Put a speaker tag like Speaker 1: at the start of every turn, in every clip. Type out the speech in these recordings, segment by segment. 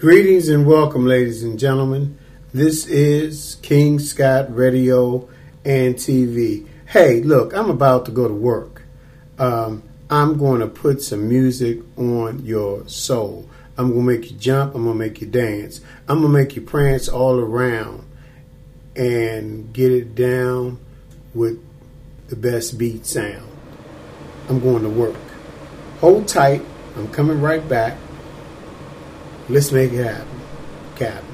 Speaker 1: Greetings and welcome, ladies and gentlemen. This is King Scott Radio and TV. Hey, look, I'm about to go to work. I'm going to put some music on your soul. I'm going to make you jump. I'm going to make you dance. I'm going to make you prance all around and get it down with the best beat sound. I'm going to work. Hold tight. I'm coming right back. Let's make it happen, Captain.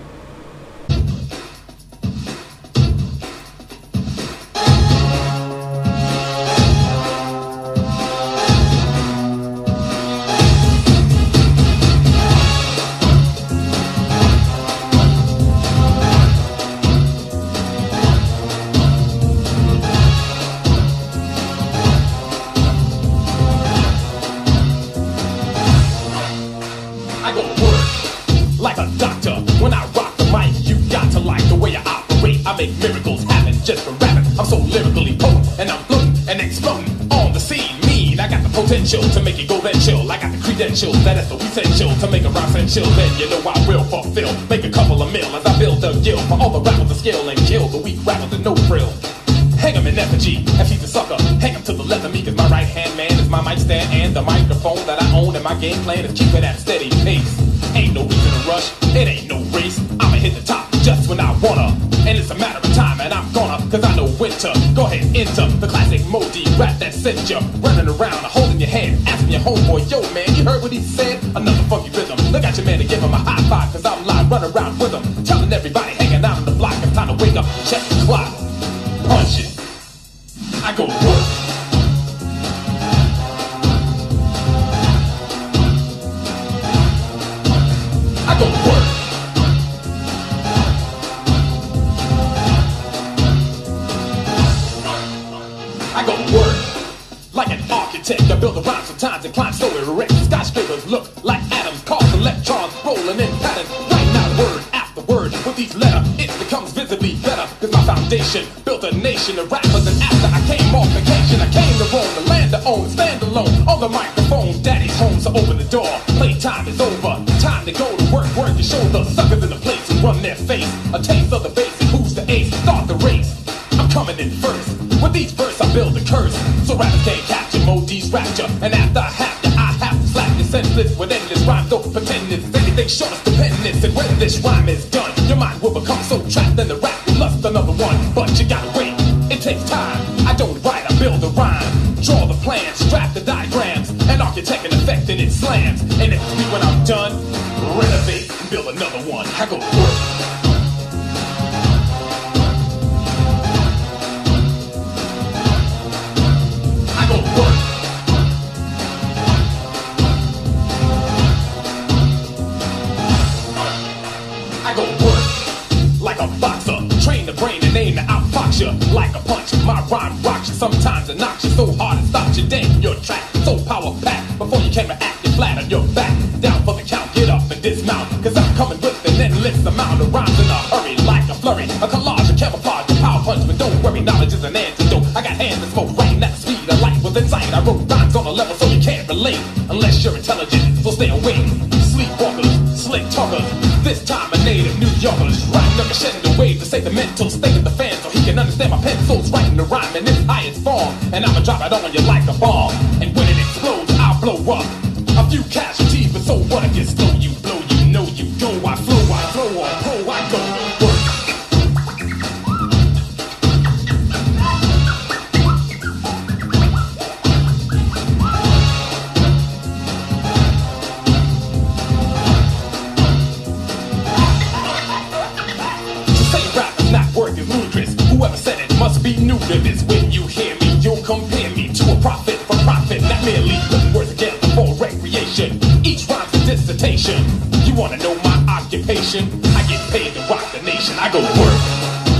Speaker 2: Miracles happen just for rapping. I'm so lyrically potent, and I'm floating and exploding on the scene. Mean, I got the potential to make it go then chill. I got the credentials that is so essential to make a rhyme essential. Then you know I will fulfill, make a couple of mil as I build a guild for all the rappers to skill and kill the weak rappers with no frill. Hang 'em in effigy, if he's a sucker, hang 'em to the left of me, cause my right hand man is my mic stand and the microphone that I own, and my game plan is keep it at a steady pace. Ain't no reason to rush, it ain't no race. I'ma hit the top just when I wanna, and it's a matter of time, and I'm gonna, cause I know winter. Go ahead, enter the classic Modi rap that sent you running around, holding your hand, asking your homeboy, yo man, you heard what he said? Another funky rhythm, look at your man and give him a high five, cause I'm live, running around with him, telling everybody hanging out on the block, it's time to wake up, check the clock, punch it, I go to work. I go to work. I go to work like an architect. I build a rhyme sometimes and climb so erect. Skyscrapers look like atoms, cause electrons rolling in patterns. Right now, word after word, with each letter, it becomes visibly better. Cause my foundation built a nation of rappers, and after I came off vacation, I came to roam the land to own, stand alone on the microphone. Daddy's home, so open the door. Playtime is over. Time to go to work, work and show the suckers in the place who run their face. A taste of the bass and who's the ace? Start the race. I'm coming in first. With each verse I build a curse, so rappers can't capture Modi's rapture. And after I have you, I have to slap you senseless with endless rhymes. Don't pretend it's anything short of stupendous. And when this rhyme is done, your mind will become so trapped in the rap you lust another one. But you gotta wait, it takes time. I don't write, I build a rhyme. Draw the plans, strap the diagrams, and architect an effect and it slams. And it's me when I'm done, renovate and build another one. I go to work. I go to work. I go to work like a boxer. Train the brain and aim to outfox you like a punch. My rhyme rocks you, sometimes it knocks you so hard it stops you dead in your track. So power packed, before you came to act, you're flat on your back. Down for the count, get up and dismount, cause I'm coming with an endless amount of rhymes in a hurry, like a flurry, a collage, a camouflage, a power punch. But don't worry, knowledge is an antidote. I got hands that smoke right at the speed of light with insight. I wrote rhymes on a level so you can't relate unless you're intelligent, so stay awake. Sleepwalkers, slick talkers, this time a native New Yorkers, riding a crescendo wave to say the mental state of the fan so he can understand my pencil's writing the rhyme in its highest form. And I'ma drop it on you like a bomb, and when it explodes I'll blow up a few casualties, but so what if you slow, you blow, you know you go. I flow on pro, I go to work. Whoever said it must be new to this. When you hear me, you'll compare me to a prophet for profit, not merely putting words together for recreation. Each rhyme's a dissertation. You wanna know my occupation? I get paid to rock the nation. I go to work.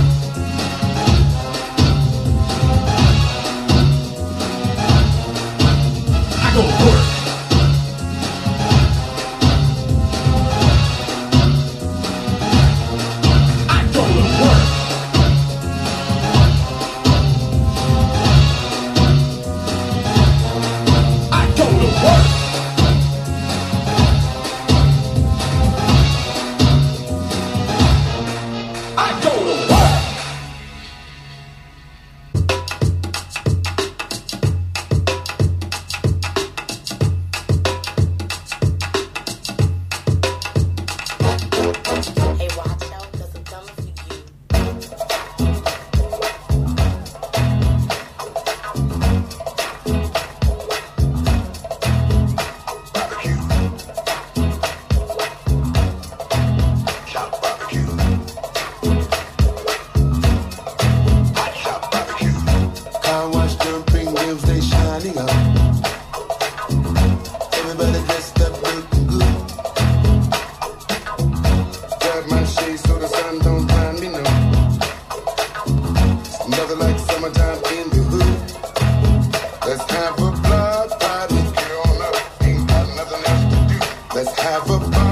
Speaker 2: I go to work.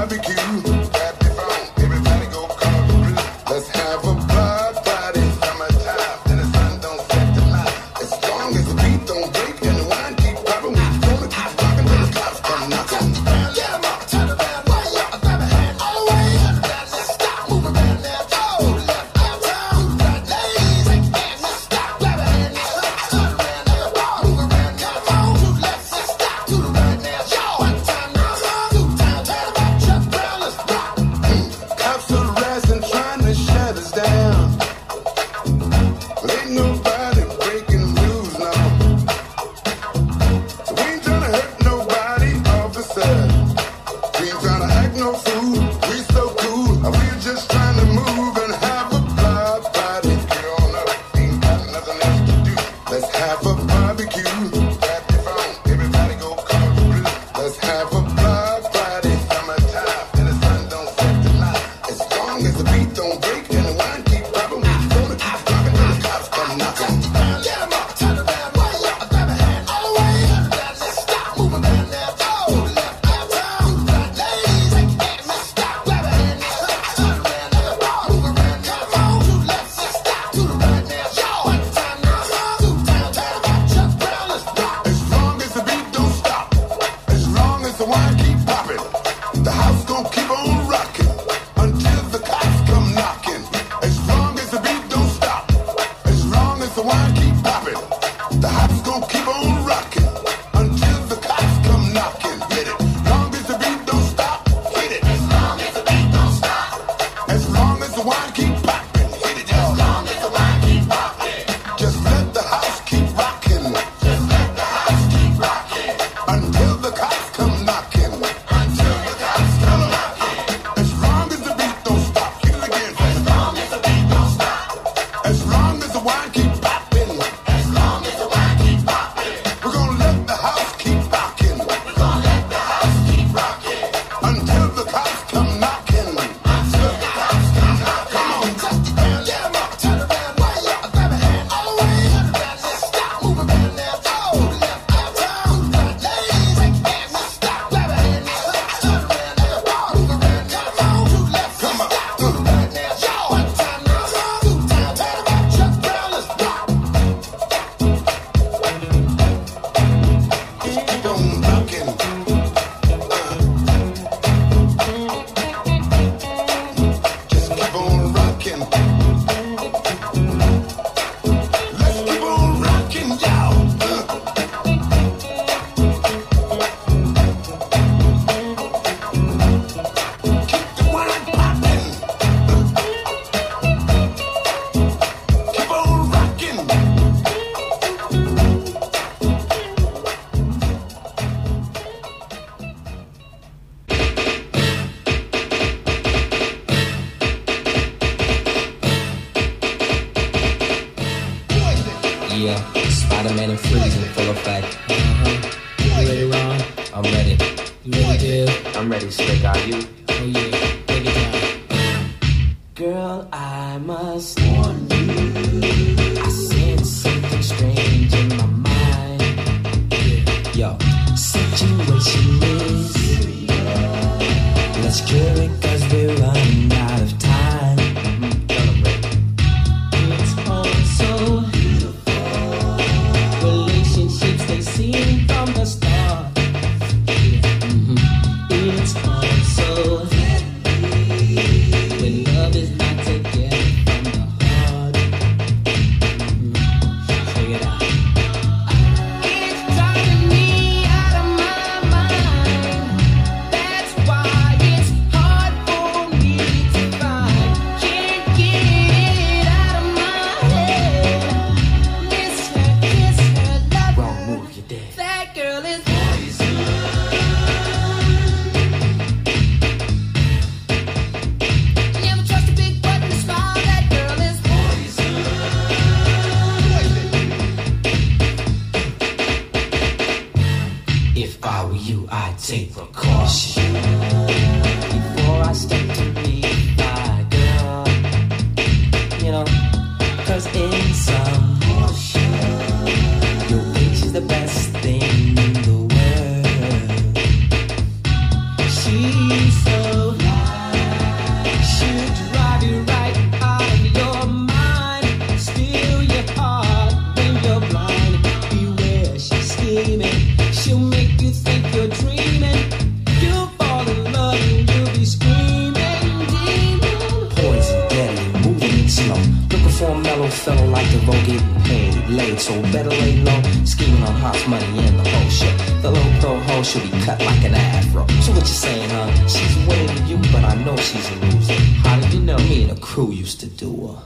Speaker 3: Spider-Man and Freeze in full effect.
Speaker 4: You ready, Ron?
Speaker 3: I'm ready.
Speaker 4: You ready, Dale?
Speaker 3: I'm ready, Slick. Are you?
Speaker 4: Oh yeah, break it down.
Speaker 3: Girl, I must warn you, I sense something strange in my mind. Yo, situation is serious. Let's cure it 'cause we're running out of time. It's all so beautiful. Relationships, they seem from the start. It's all so when love is not together from the heart. Check it out. It's driving me out of my mind. That's why it's hard paid, so better lay low. Scheming on Hot's money and the whole shit. The low pro hoe should be cut like an afro. So what you saying, huh? She's winning to you, but I know she's a loser. How did you know? Me and the crew used to do her.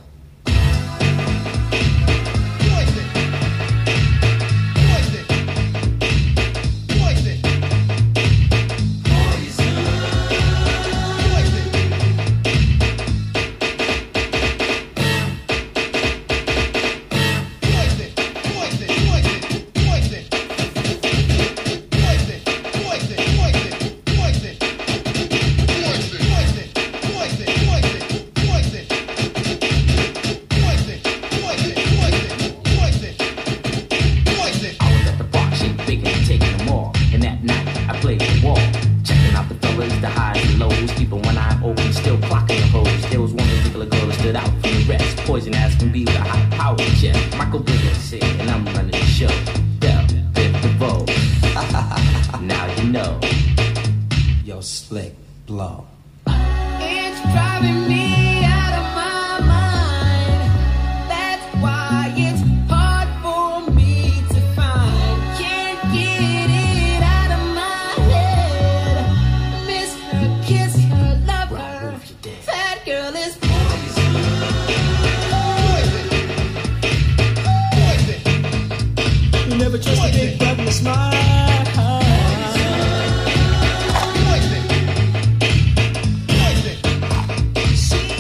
Speaker 3: She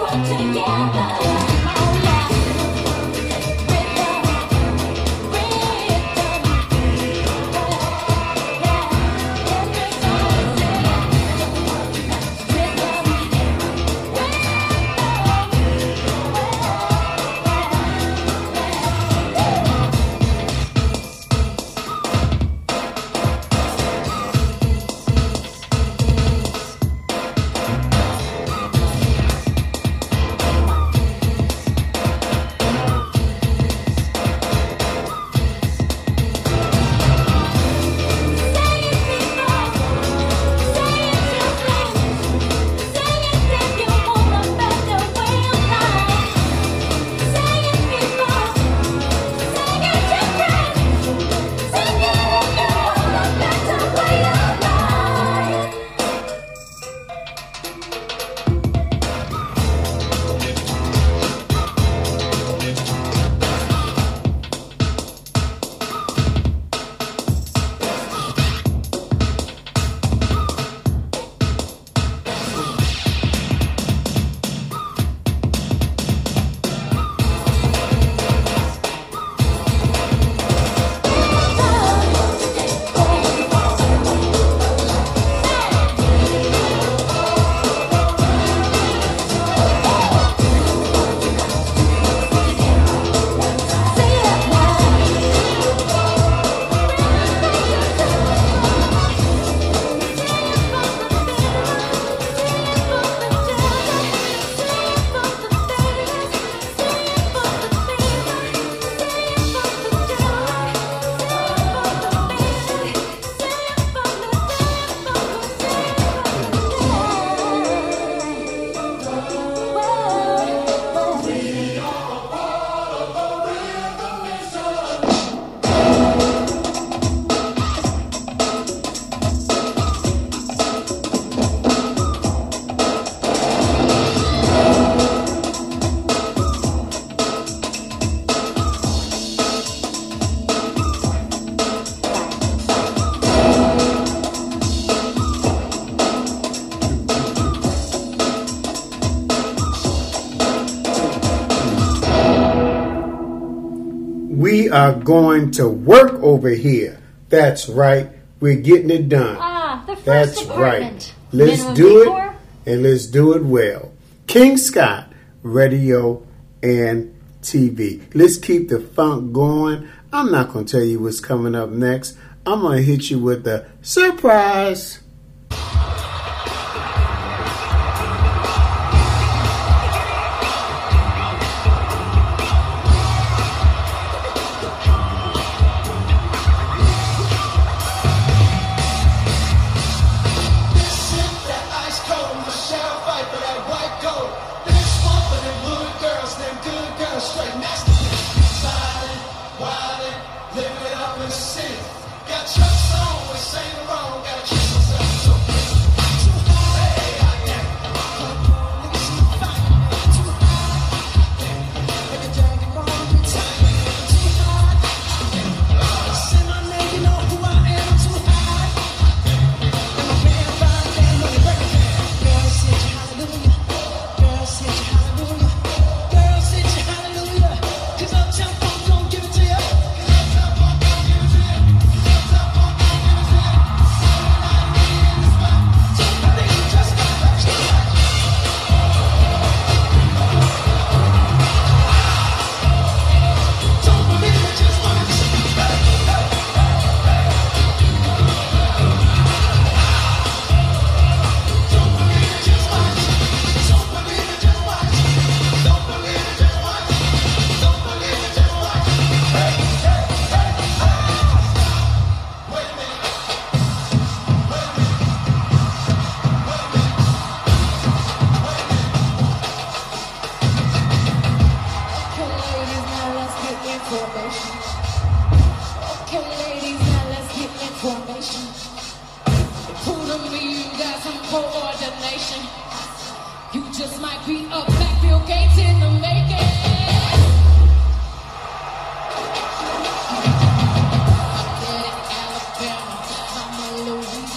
Speaker 1: We are going to work over here. That's right. We're getting it done.
Speaker 5: The first
Speaker 1: That's
Speaker 5: department.
Speaker 1: right. Let's
Speaker 5: Minimum
Speaker 1: do
Speaker 5: decor?
Speaker 1: it, and let's do it well. King Scott, radio and TV. Let's keep the funk going. I'm not going to tell you what's coming up next. I'm going to hit you with the surprise.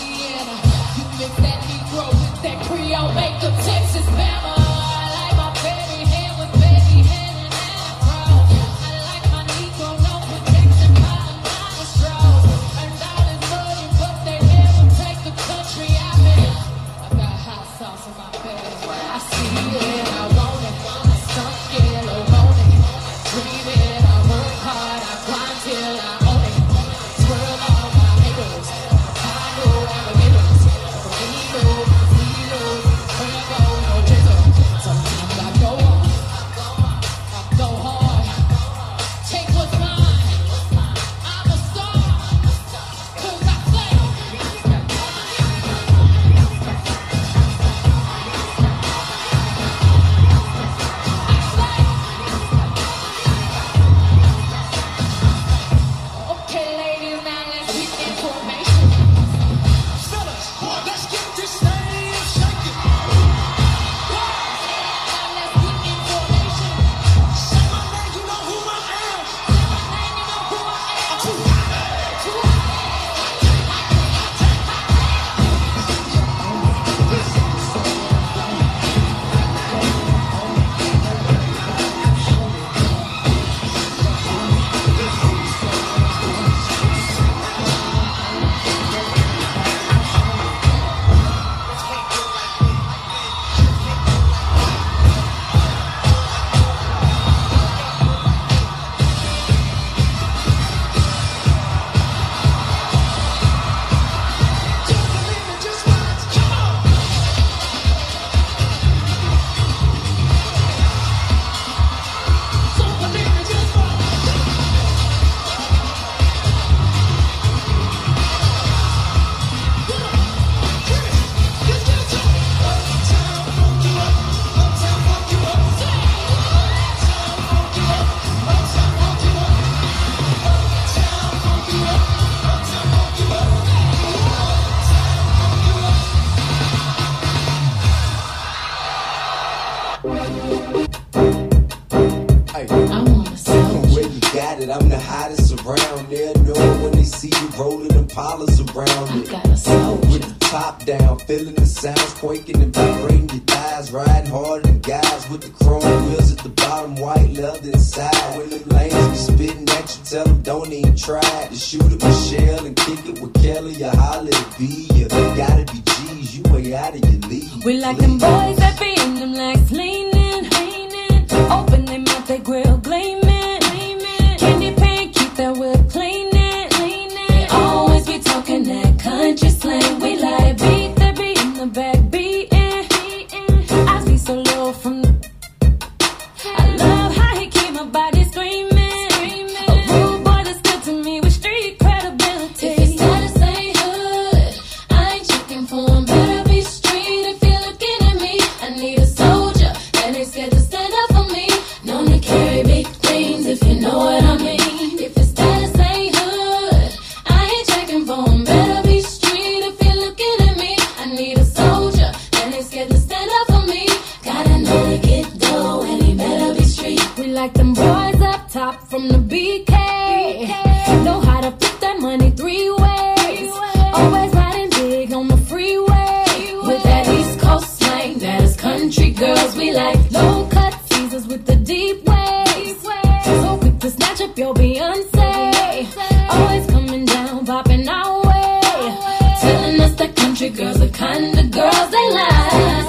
Speaker 6: Make the Texas Bama. I like my
Speaker 5: girls at the bottom, white leather inside. When them lanes be spitting at you, tell them don't even try to shoot at Michelle and kick it with Kelly or holla at B. You gotta be G's, you way out of your league.
Speaker 6: We like them boys that be in them legs leaning, open them mouth, they grill gleaming, candy paint, keep that whip cleaning. They always be talking that country slang. We like beat that be in the back beating. I be so low from the I love how he keep my body screaming. A rude boy that's good to me with street credibility. If his status ain't hood, I ain't checking for him. Better be street if you're looking at me. I need a soldier that ain't scared to stand up for me. Known to carry big things if you know what I mean. If his status ain't hood, I ain't checking for him. Better be street if you're looking at me. I need a soldier that ain't scared to stand up for me. Gotta know to get dough and he better be street. We like them boys up top from the BK. Know how to flip that money 3 ways. Always riding big on the freeway. With that East Coast slang, that is country girls. We like low cut Caesars with the deep waves. So quick to snatch up your Beyonce. Always coming down, popping our way. Telling us that country girls are kind of girls they like.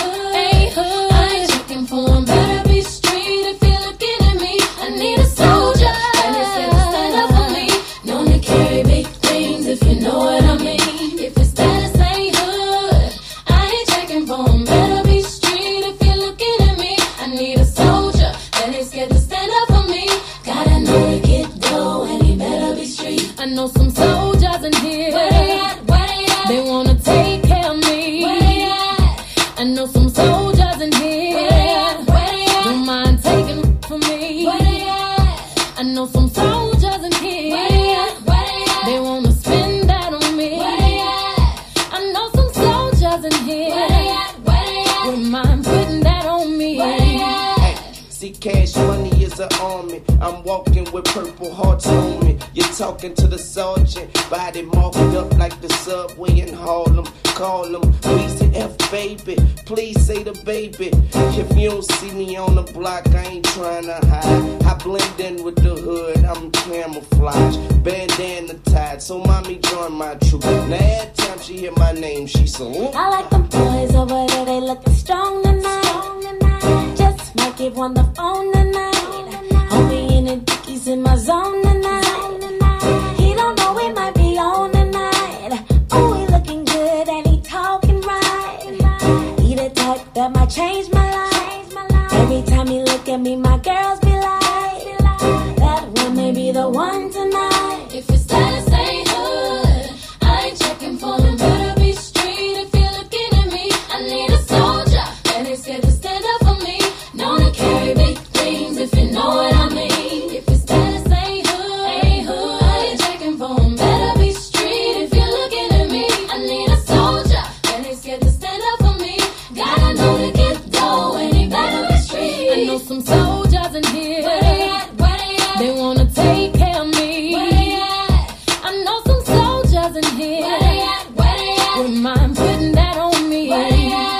Speaker 6: Ain't hood, I ain't checking for them. Better be street if you're looking at me. I need a soldier that is here to stand up for me. Known to carry big things if you know what I mean. If his status ain't hood, I ain't checking for him. Better be street if you're looking at me. I need a soldier that ain't scared to stand up for me. Gotta know to get dough and he better be street. I know some soldiers in here. Where they at? Where they at? They wanna take care of me. Where they at? I know some soldiers in here. Where they at? Where they at? Don't mind taking from me. Where they at? I know some soldiers in here. Where they at? Where they at? They wanna spend that on me. Where they at? I know some soldiers in here. Where they at? Where they at? Don't mind putting that on me. Where they at?
Speaker 7: See, cash money is an army. I'm walking with purple hearts on me. You're talking to the sergeant, body marked up like the subway in Harlem. Call him, please F baby, please say the baby. If you don't see me on the block, I ain't trying to hide. I blend in with the hood, I'm camouflage, bandana tied, so mommy join my troop. Now every time she hear my name, she salute.
Speaker 6: I like them boys over there, they looking strong tonight. Just might give one the phone tonight. Homie in the dickies in my zone tonight. He don't know we might be on tonight. Oh, he looking good and he talking right. He the type that might change my life. Every time he look at me, my girls be like, that one may be the one tonight. If his status ain't hood, I ain't checking for him. Better be street if you're looking at me. I need a soldier that ain't scared to stand up for me. Known to carry big things if you know what I mean. If his status ain't hood, I ain't checking for him. Better be street if you're looking at me. I need a soldier that ain't scared to stand up for me. Gotta know to get dough and he better be street. I know some soldiers in here. Where they at? Where they at? They wanna take care of me. Where they at? I know some soldiers in here. Where they at? Where they at? Wouldn't mind putting that on me. Where they at?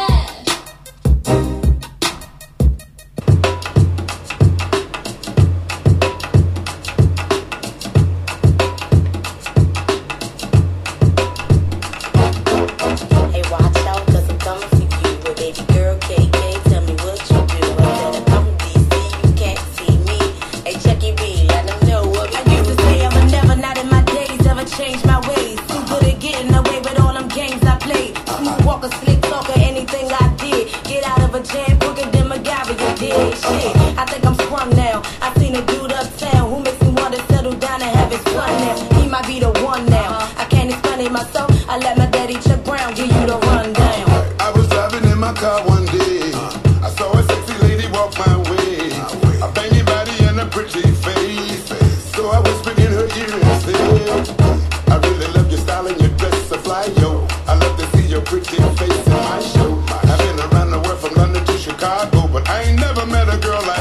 Speaker 8: Hey, watch out, cause I'm coming for you. Well, baby girl, KK, tell me what you do. I said I'm from DC, you can't see me. Hey, Chucky B, let them know what I used to say. I'm a never, not in my days, ever change my ways. Too good at getting away with all them games I played. Smooth walker, slick talker, anything I did. Get out of a jam quicker than MacGyver, you did. Shit, I think I'm sprung now. I seen a dude uptown who makes me want to settle down and have his fun now. He might be the one now. I can't explain it myself. I let my daddy Chuck Brown give you the rundown.
Speaker 9: I was driving in my car one day. I saw a sexy lady walk my way. A banging body and a pretty face. So I whispered in her ear and said, I really love your style and your dress so fly, yo. I love to see your pretty face in my show. I've been around the world from London to Chicago, but I ain't never met a girl like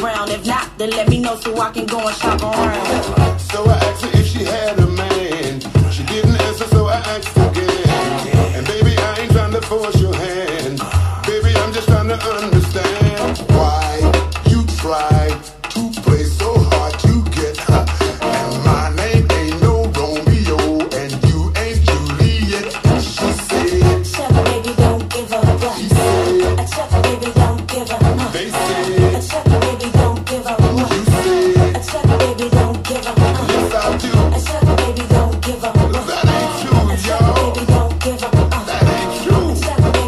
Speaker 8: ground. If not, then let me know so I can go and shop around.
Speaker 9: So I asked her if she had a man. She didn't answer, so I asked again. And baby, I ain't trying to force your hand. Baby, I'm just trying to understand why you try to play so hard to get her. And my name ain't no Romeo, and you ain't Juliet. She said,
Speaker 8: Chuck, baby, don't give up.
Speaker 9: she said,
Speaker 8: Chuck, baby, don't give up.
Speaker 9: they said,
Speaker 8: Chuck, baby, don't give up.
Speaker 9: you said,
Speaker 8: Chuck, baby, don't give up.
Speaker 9: yes I do.
Speaker 8: Chuck, baby, don't give up.
Speaker 9: That ain't true, y'all.
Speaker 8: Baby, don't give up.
Speaker 9: That ain't true.
Speaker 8: Chuck,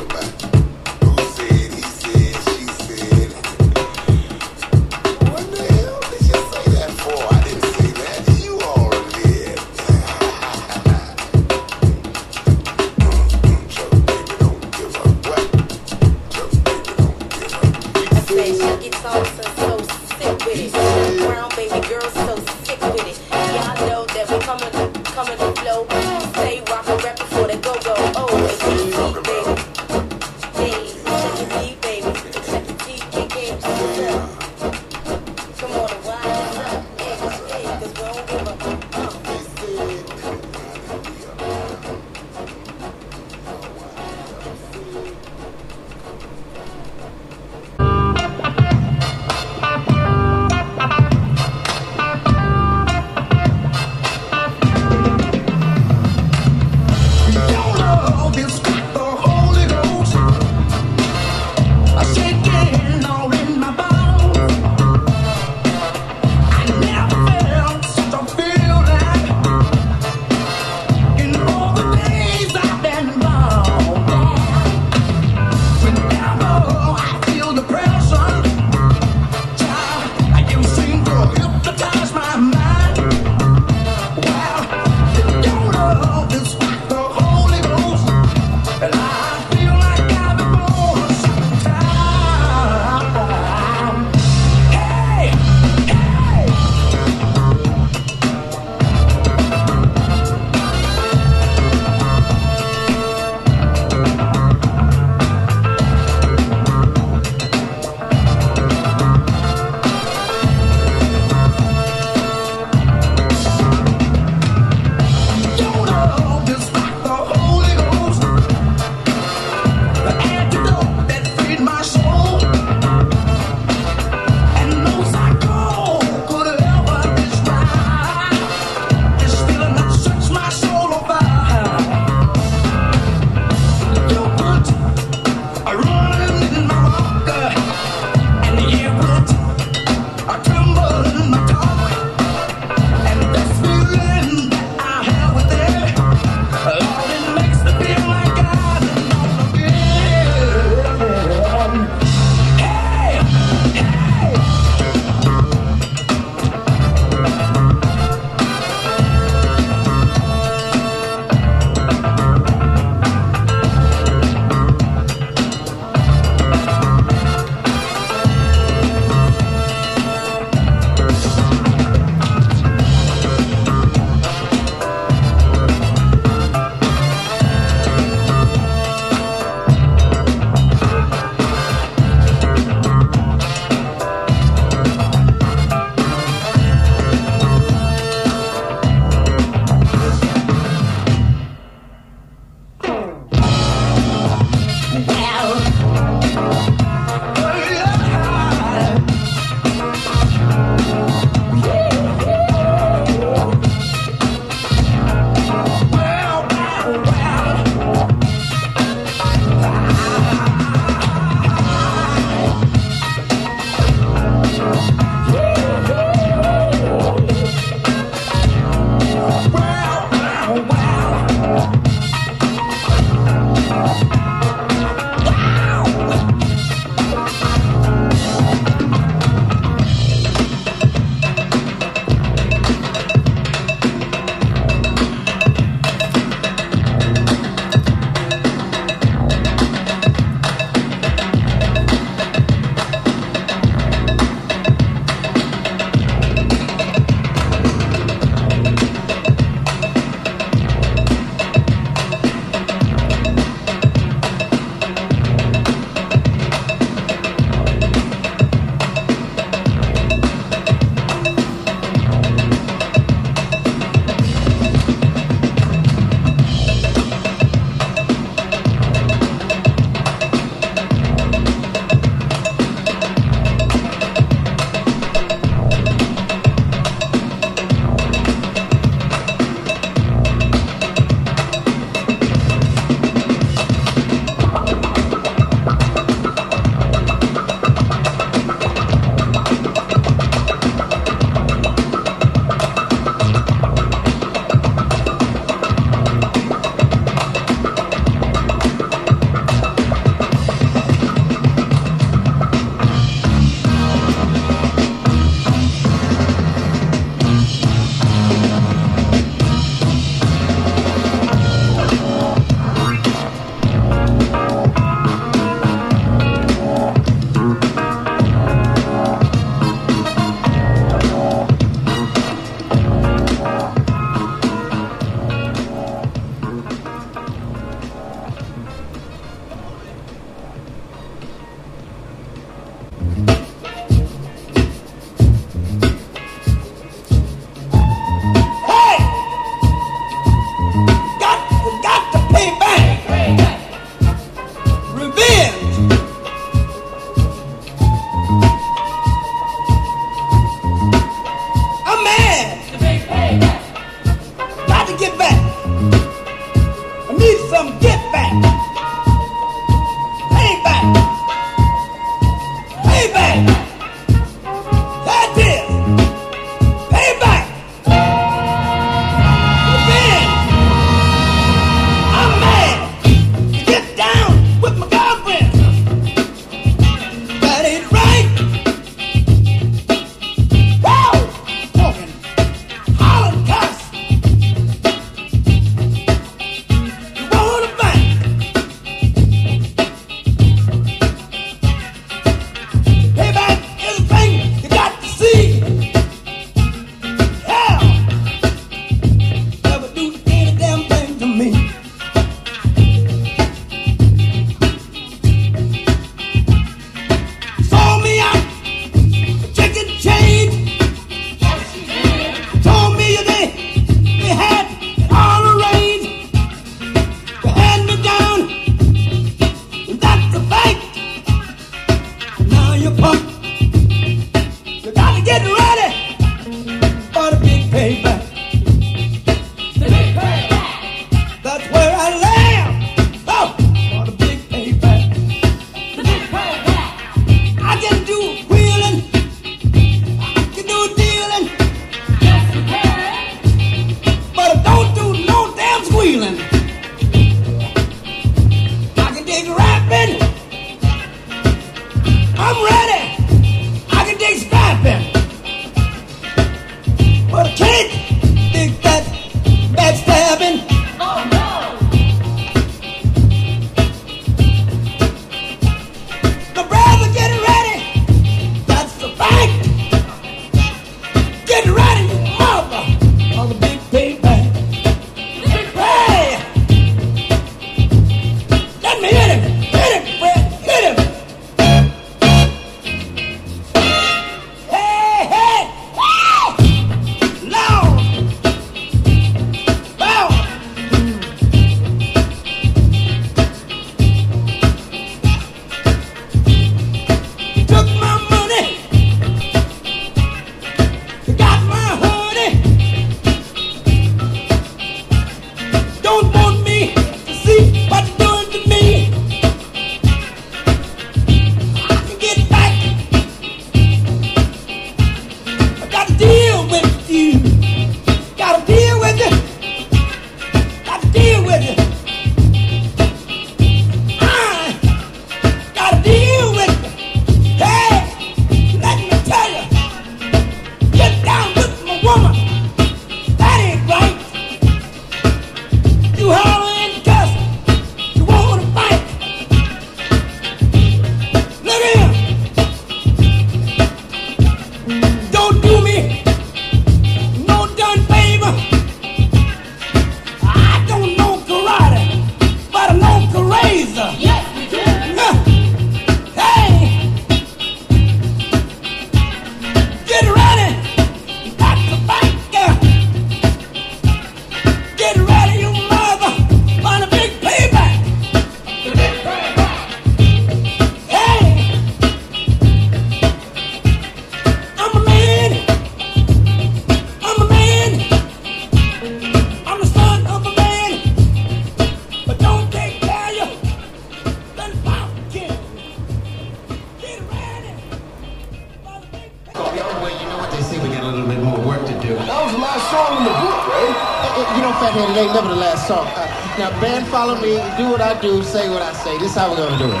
Speaker 2: song in the book, right?
Speaker 7: You know, Fathead, it ain't never the last song. Now, band, follow me. Do what I do. Say what I say. This is how we're gonna do it.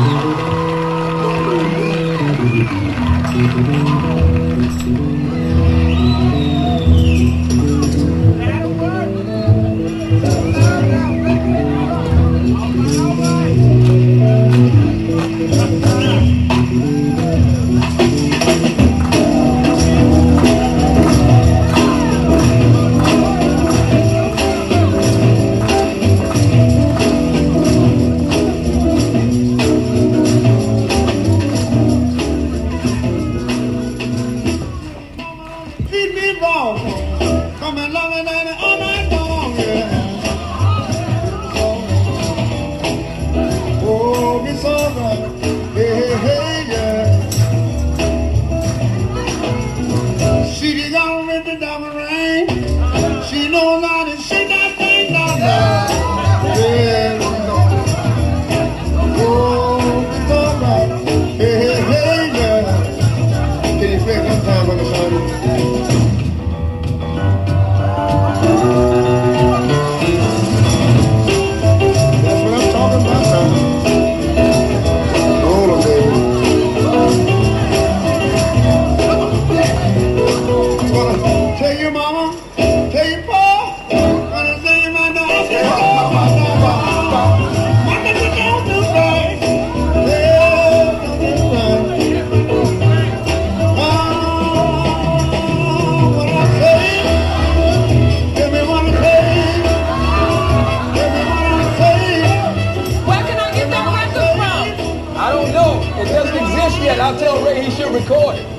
Speaker 2: I'll tell Ray he should record it.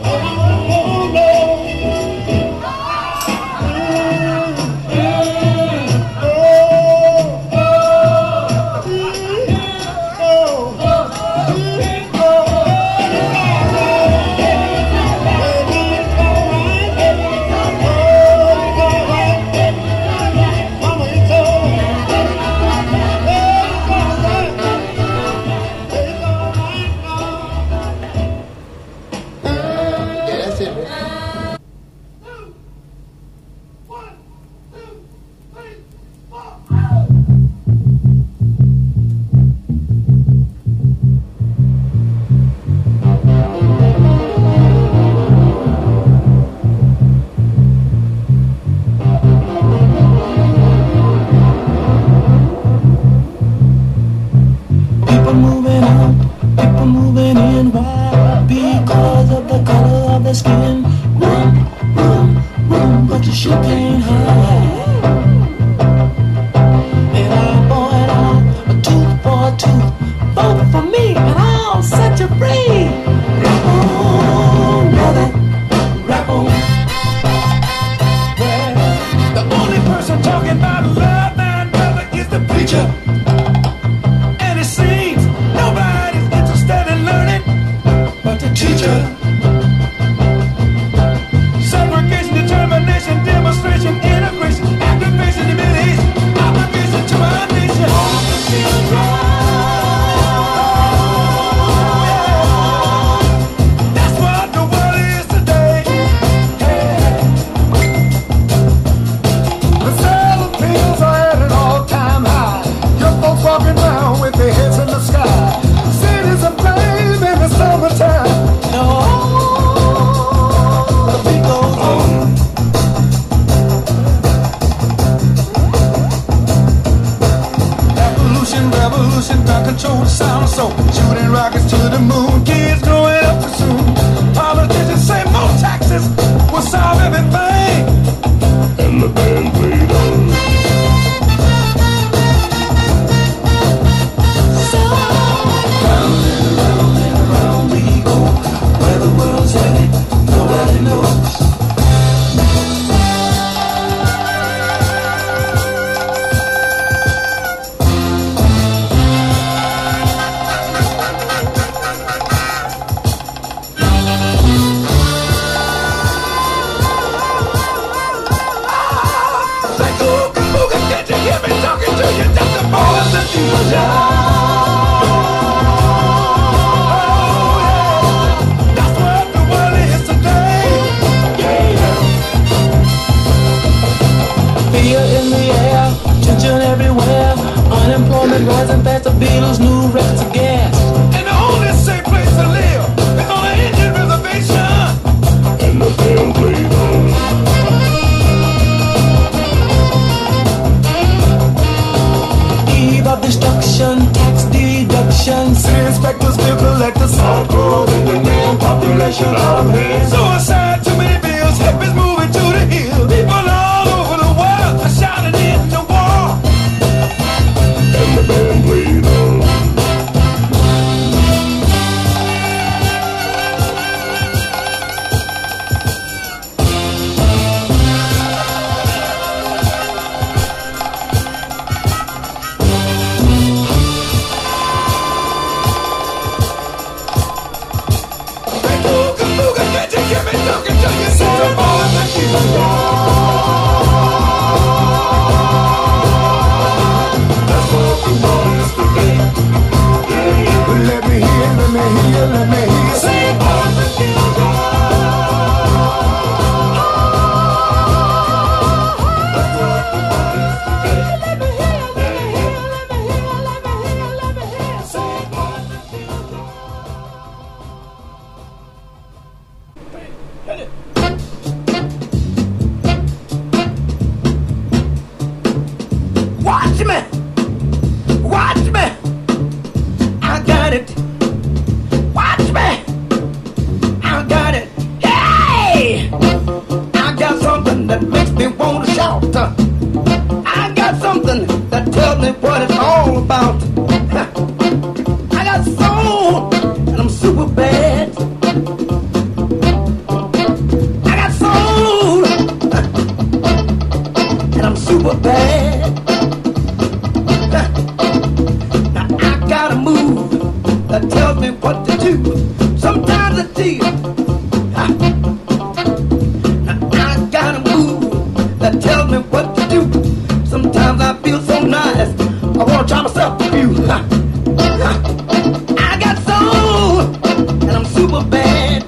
Speaker 3: woman rising past the Beatles' new records of gas.
Speaker 2: And the only safe place to live is on an Indian reservation.
Speaker 9: And the band played on.
Speaker 3: Eve of destruction, tax deduction.
Speaker 2: City inspectors, bill collectors,
Speaker 9: All called in the grand population of hands.
Speaker 2: suicide, too many bills, hippies moving to the hills. People all over the world are shouting in the war.
Speaker 9: And the band played on.
Speaker 2: Can't you give me talking to you? Say the ball and the keep on
Speaker 9: That's what the boys today.
Speaker 2: Let me hear, let me hear, let me hear. Say the ball and the keep on Watch me! Watch me! I got it! Watch me! I got it! Hey! I got something that makes me want to shout. I got something that tells me what it's all about. I got soul, and I'm super bad. I got soul, and I'm super bad. Now I got a move that tells me what to do. Sometimes it's deal. Now I got a move that tells me what to do. Sometimes I feel so nice, I wanna try myself a few. I got soul, and I'm super bad.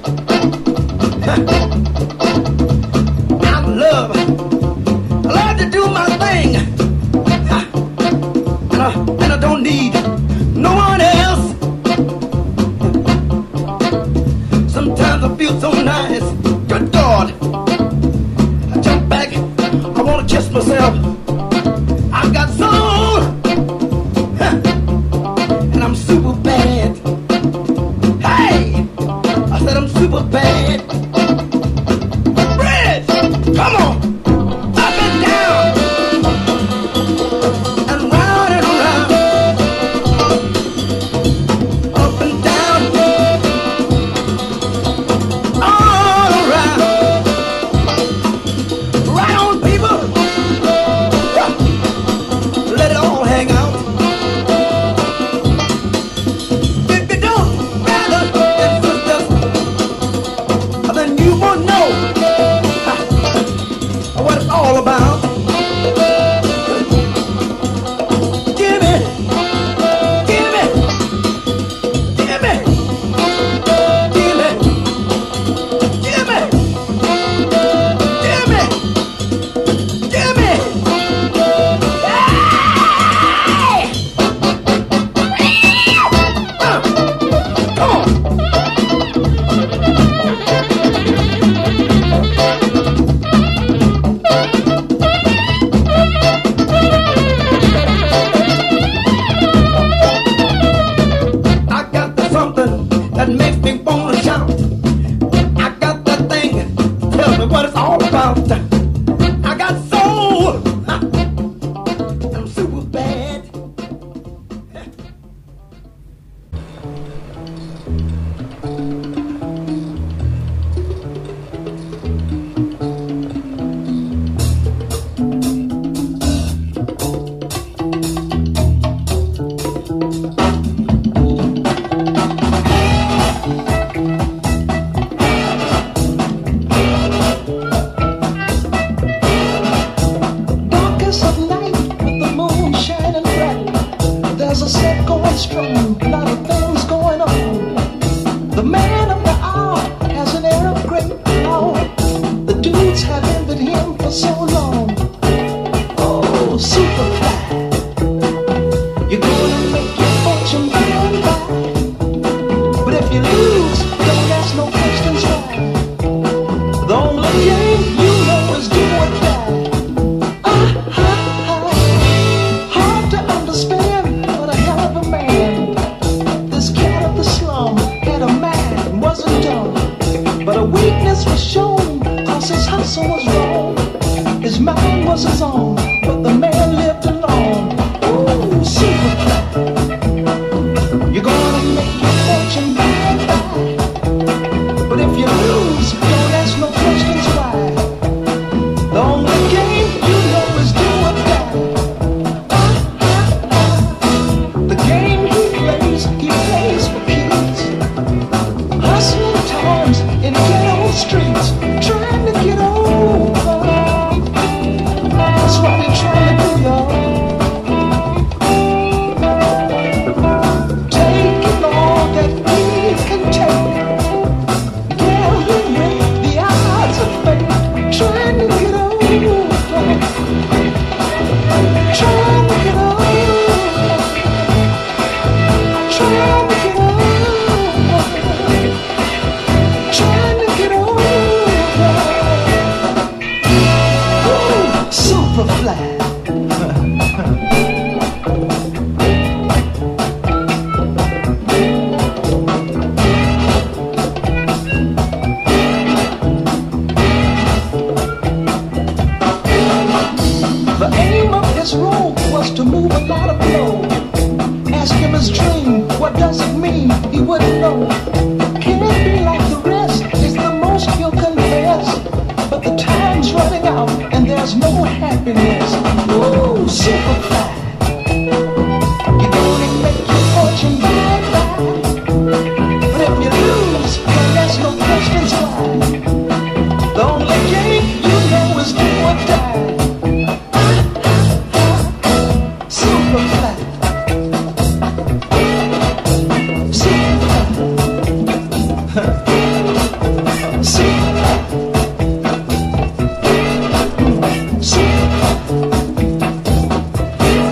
Speaker 2: I love to do my thing. And I don't need no one else. Sometimes I feel so nice. Good God. I jump back. I want to kiss myself. I've got soul. And I'm super bad. Hey! I said I'm super bad. Bridge! Come on! Up and down! And round and around. Up and down. All around. Right on, people. Let it all hang out. If you don't, brothers and sisters, then you won't know what it's all about. Give me, give me, give me, give me, give me, give me, give me. Hey! Come on.
Speaker 10: his mind was his own, but the man lived alone. Ooh, super fly. You're gonna make your fortune by and by. But if you lose, don't ask no questions why. The only game you know is do or die. The game he plays for keys. Hustling times in ghetto streets, trying to get over. That's what they're trying to do, y'all. Taking all that he can take, gambling with the odds of fate, trying to get over, trying to get over, trying to get over, trying to get over. Ooh, super fly. The aim of his role was to move a lot of blow. Ask him his dream, what does it mean? He wouldn't know. Can it be like the rest? Is the most he'll confess. But the time's running out and there's no happiness. Ooh, super fly. You're gonna make your fortune by and by. But if you lose, then there's no questions why. The only game you know is do or die. Super fly. Super fly. Super fly. Super fly.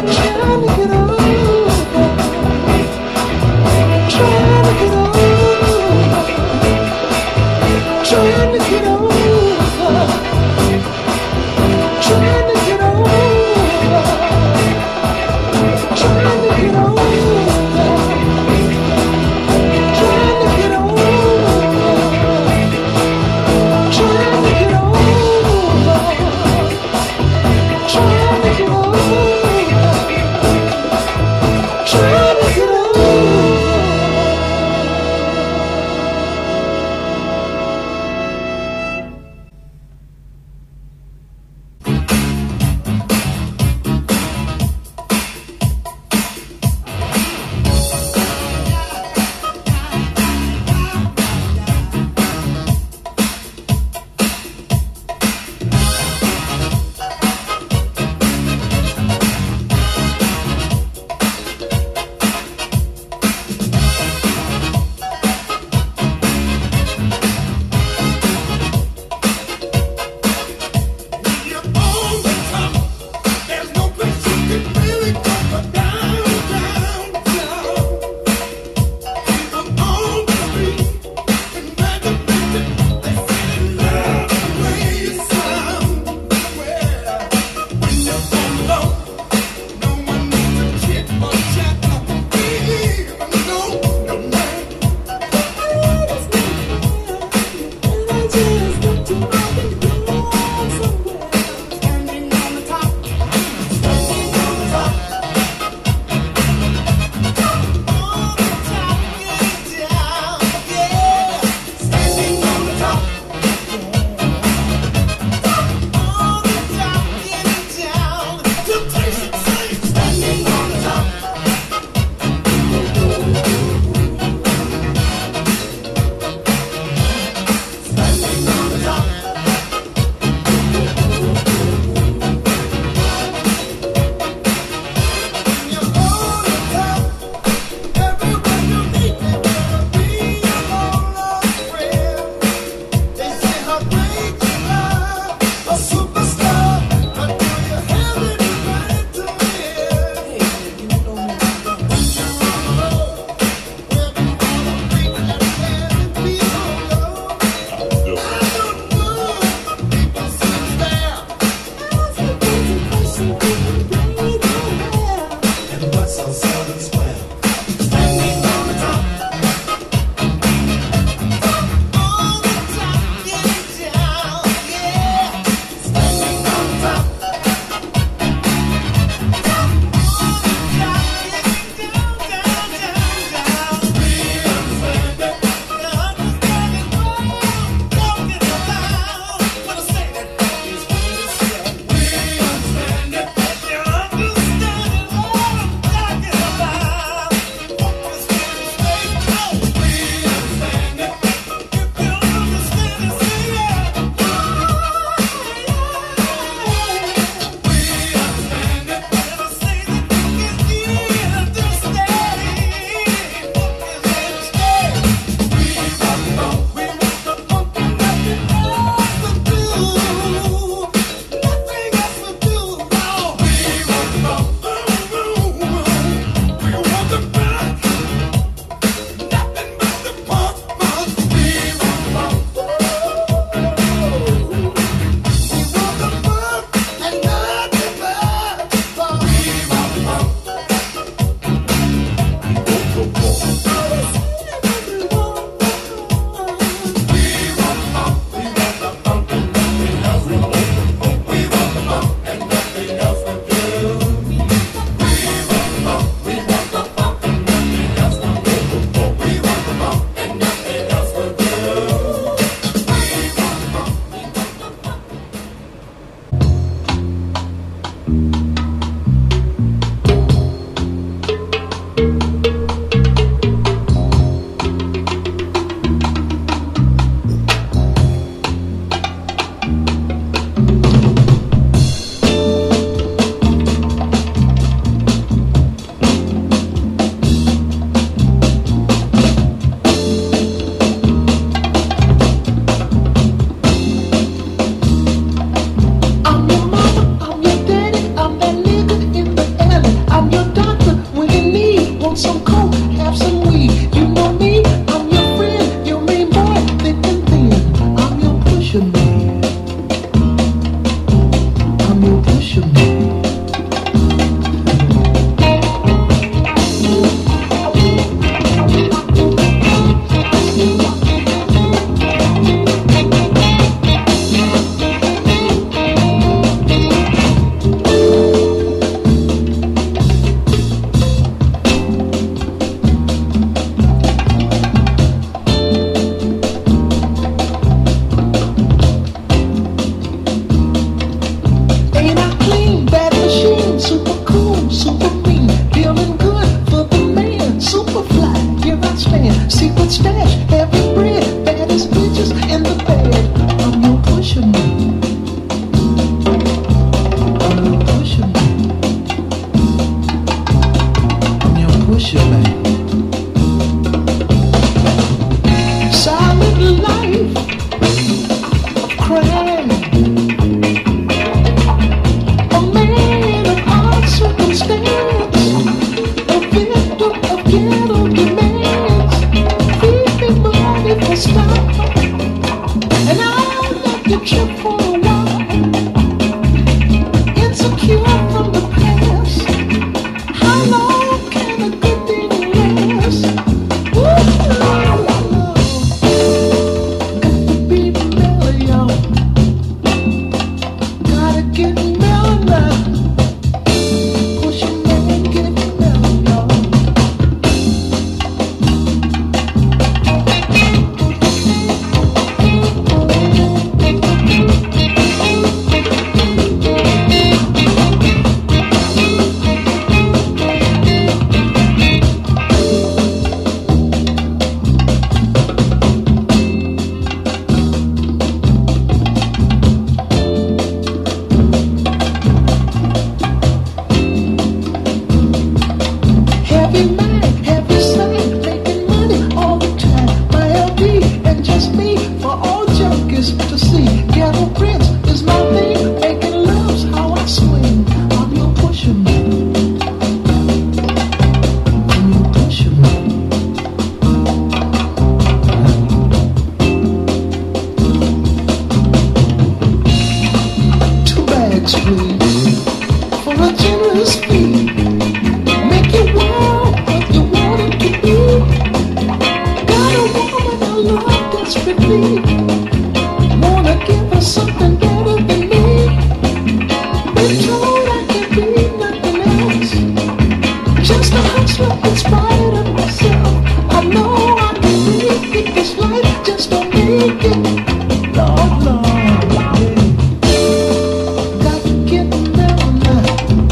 Speaker 10: on a generous fee. Make you want what you want it to be. Got a woman I love desperately. Wanna give her something better than me. Been told I can be nothing else. Just a hustler in spite of myself. I know I can make it this life, just don't make it. Lord, Lord, yeah. Got to get married now.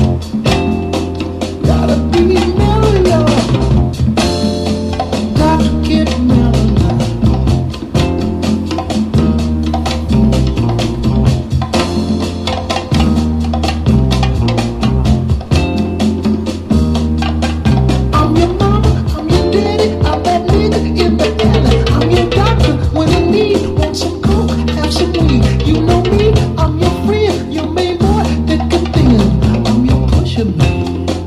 Speaker 10: Gotta be married, Lord. Got to get married now. I'm your mama, I'm your daddy, I'm that nigga in the alley. I'm your doctor when you need, want some coke, have some weed. You know me, I'm your friend, your main boy, thick and thin. I'm your pusher man.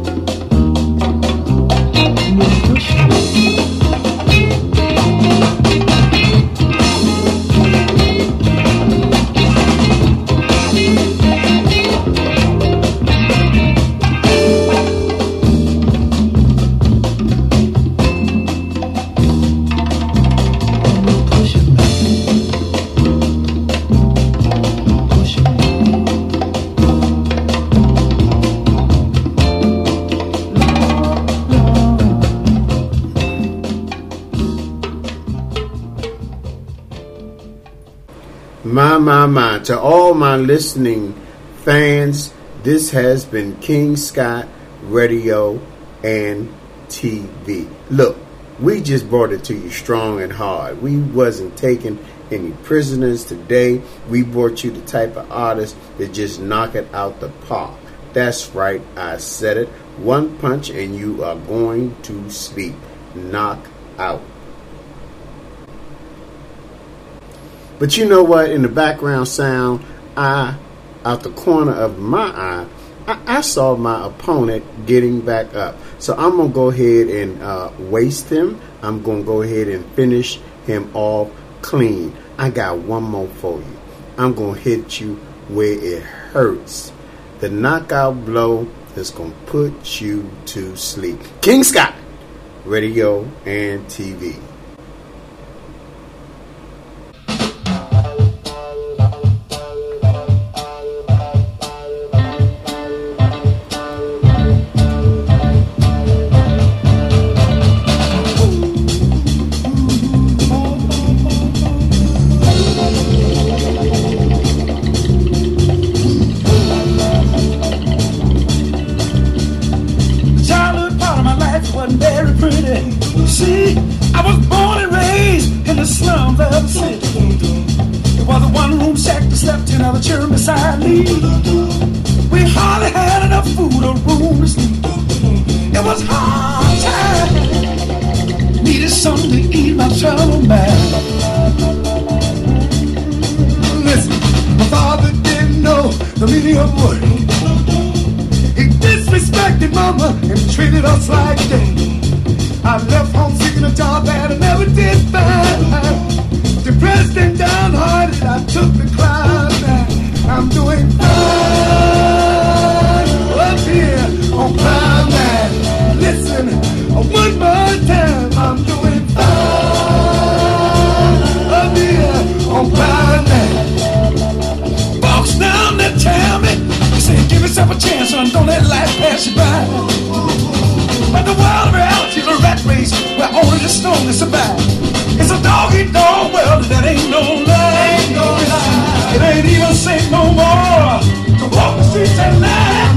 Speaker 10: I'm your pusher man.
Speaker 1: My. To all my listening fans, this has been King Scott Radio and TV. Look, we just brought it to you strong and hard. We wasn't taking any prisoners today. We brought you the type of artist that just knock it out the park. That's right, I said it. One punch and you are going to sleep. Knock out. But you know what? In the background sound, out the corner of my eye, I saw my opponent getting back up. So I'm going to go ahead and waste him. I'm going to go ahead and finish him off clean. I got one more for you. I'm going to hit you where it hurts. The knockout blow is going to put you to sleep. King Scott, Radio and TV.
Speaker 10: Beside me, we hardly had enough food or room to sleep. It was hard time. Needed something to eat my trouble man. Listen, my father didn't know the meaning of work. He disrespected mama and treated us like day. I left home seeking a job that I never did find. Depressed and downhearted, I took the climb back. I'm doing fine up here on Cloud Nine. Listen, one more time. I'm doing fine up here on Cloud Nine. Folks down there tell me, they say give yourself a chance, son, don't let life pass you by. But the world of reality is a rat race where only the strongest survive. It's a dog-eat-dog world that ain't no lie. Ain't no lie. It ain't even safe no more to walk the streets at night.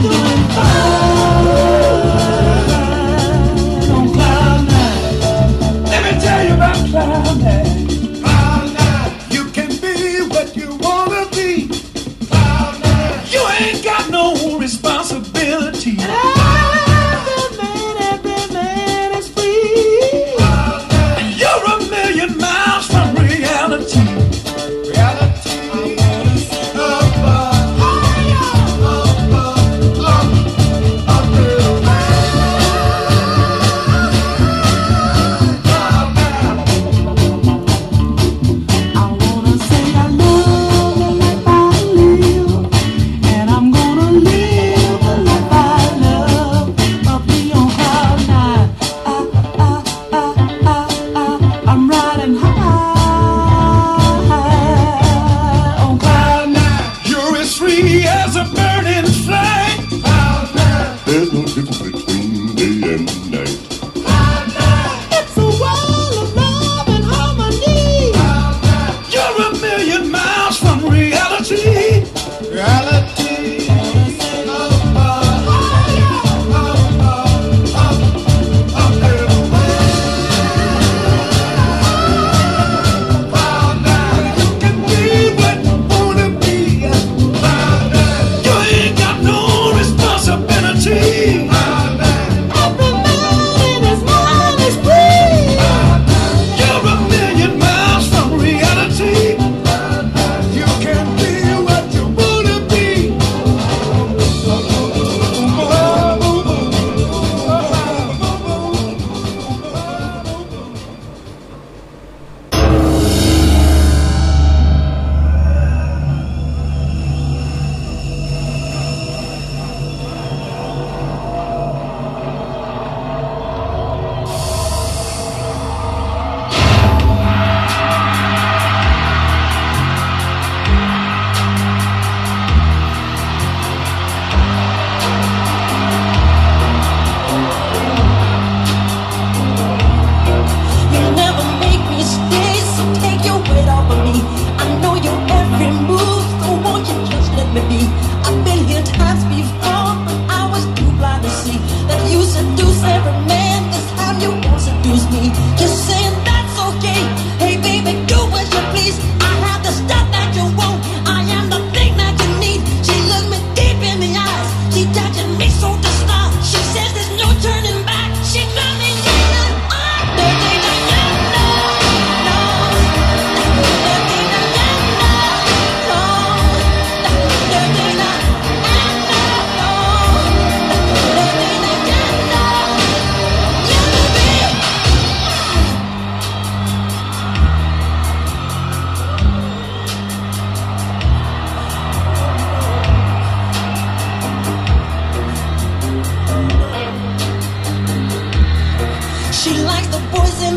Speaker 10: On Cloud Nine. Let me tell you about Cloud Nine. Cloud Nine. You can be what you wanna be. Cloud Nine. You ain't got no responsibility. Every man is free. Cloud Nine. You're a million miles from reality.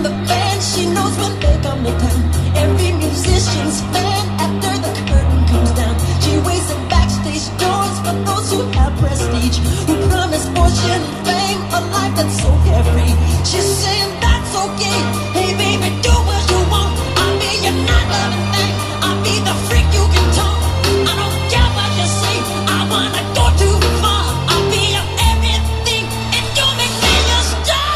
Speaker 11: the band, she knows when they come to town. Every musician's fan after the curtain comes down. She waits at backstage doors for those who have prestige, who promise fortune, fame, a life that's so carefree. She's saying that's okay. Hey baby, do what you want. I'll be your not loving thing. I'll be the freak you can talk. I don't care what you say. I wanna go too far. I'll be your everything if you make me your star.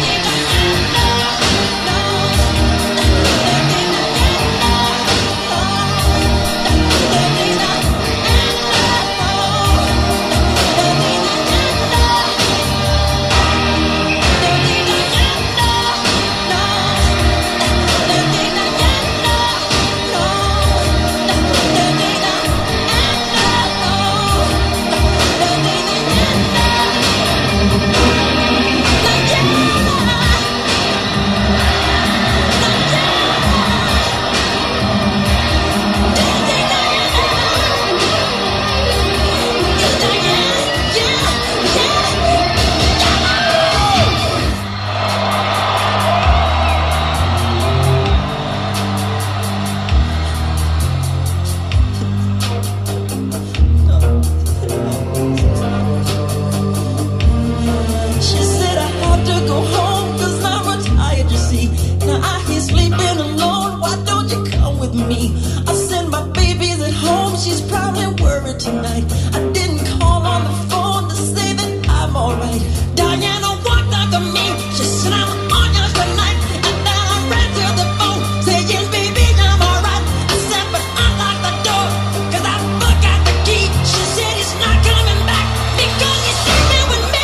Speaker 11: She said I have to go home 'cause I'm retired, you see. Now I hear sleeping alone, why don't you come with me? I send my babies at home, she's probably worried tonight. I didn't call on the phone to say that I'm alright. Diana walked up to me, she said I'm on yours tonight. And then I ran to the phone, saying baby I'm alright. I said but unlock the door, 'cause I forgot the key. She said he's not coming back because he's sleeping with me.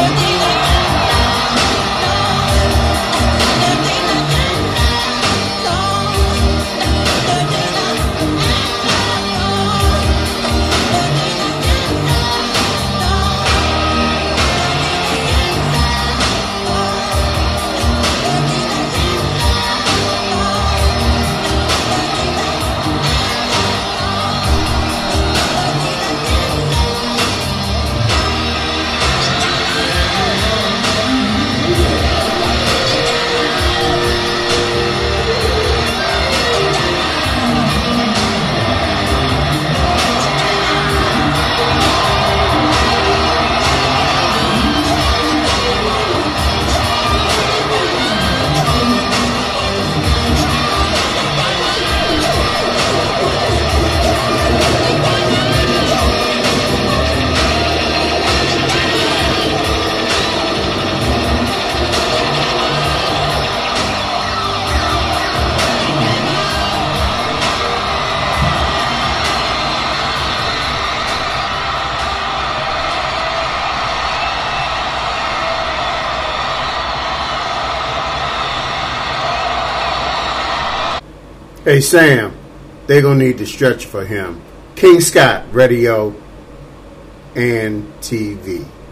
Speaker 1: Hey Sam, they're gonna need to stretch for him. King Scott Radio and TV.